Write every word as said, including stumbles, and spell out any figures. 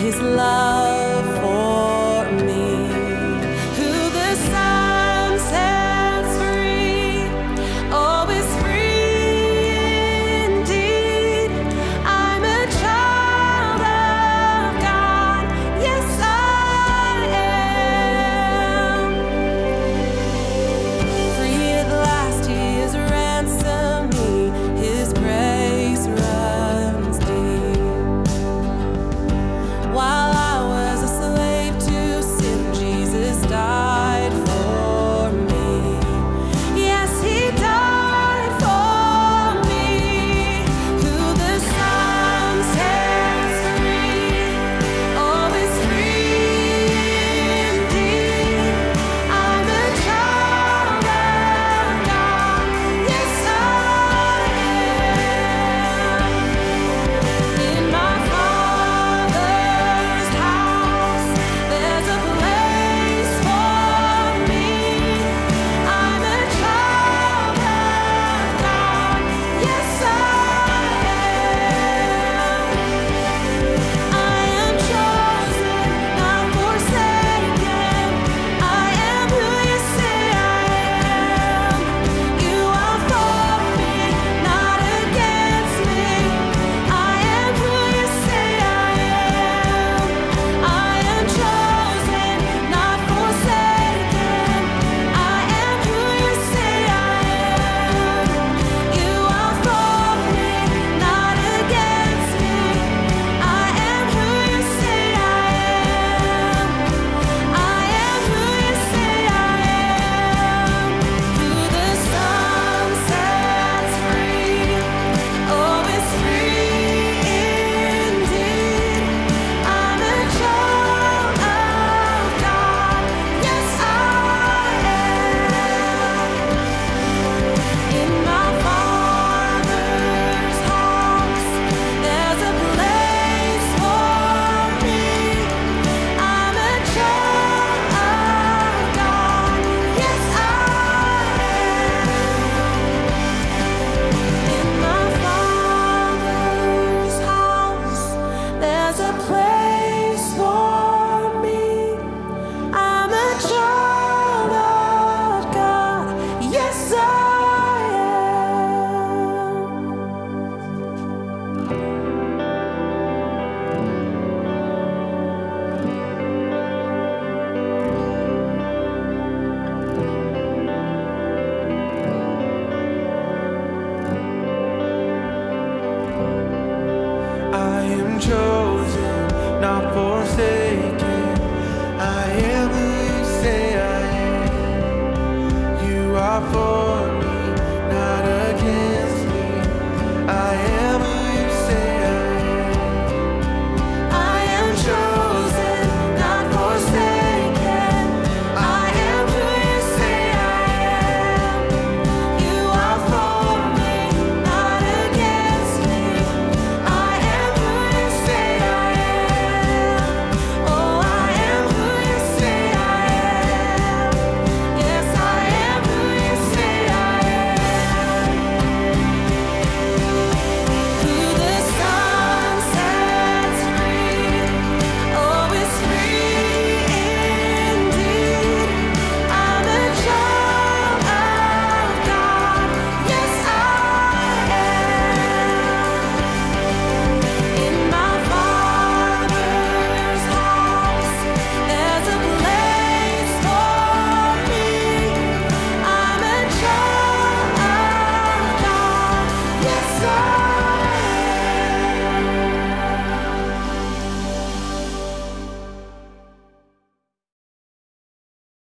his love for me. Who the Son sets free, oh, is free indeed. I'm a child of God, yes I am. Free at last, he has ransomed me, his grace runs deep. While I was a slave to sin, Jesus died for me. Yes, he died for me. Who the Son sets free, oh, is free indeed. I'm a child of God, yes I am. In my Father's house, there's a place for me. I'm a child of God, yes I am. I am chosen, not forsaken. I am who you say I am. You are for me, not against me. I am who you say I am. I am chosen, not forsaken. I am who you say I am. You are for me, not against me. I am who you say I am. I am who you say I am. Who the Son sets free, oh, is free indeed. I'm a child of God, yes I am. In my Father's house, there's a place for me. I'm a child of God, yes I am. In my Father's house, there's a place for me. I'm a child of God, yes I am. I am chosen, not for